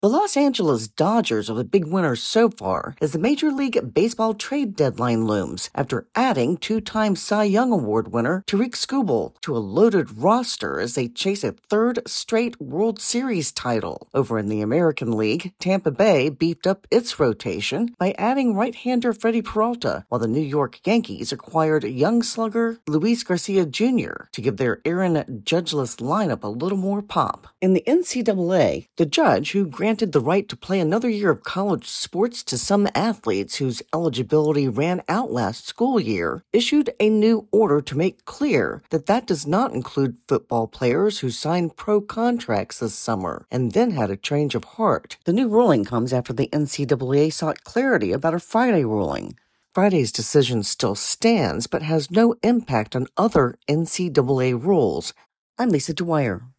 The Los Angeles Dodgers are the big winners so far as the Major League Baseball trade deadline looms after adding two-time Cy Young Award winner Tarik Skubal to a loaded roster as they chase a third straight World Series title. Over in the American League, Tampa Bay beefed up its rotation by adding right-hander Freddie Peralta, while the New York Yankees acquired young slugger Luis Garcia Jr. to give their Aaron Judge-less lineup a little more pop. In the NCAA, the judge who granted the right to play another year of college sports to some athletes whose eligibility ran out last school year, issued a new order to make clear that that does not include football players who signed pro contracts this summer and then had a change of heart. The new ruling comes after the NCAA sought clarity about a Friday ruling. Friday's decision still stands but has no impact on other NCAA rules. I'm Lisa Dwyer.